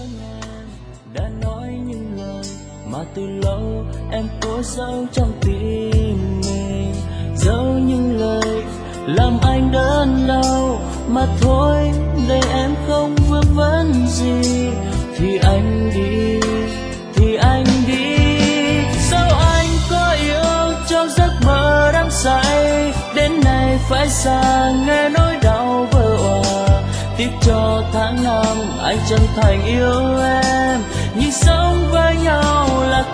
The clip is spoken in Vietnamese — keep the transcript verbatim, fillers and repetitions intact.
vắng em đã nói những lời mà từ lâu em cố giấu trong tim mình, giấu những lời làm anh đớn đau mà thôi. Để em không vương vấn gì thì anh đi, thì anh đi. Sao anh có yêu trong giấc mơ đắm say, đến nay phải xa nghe nỗi đau vỡ òa. Tiếc cho tháng năm anh chân thành yêu em, nhưng sống với nhau là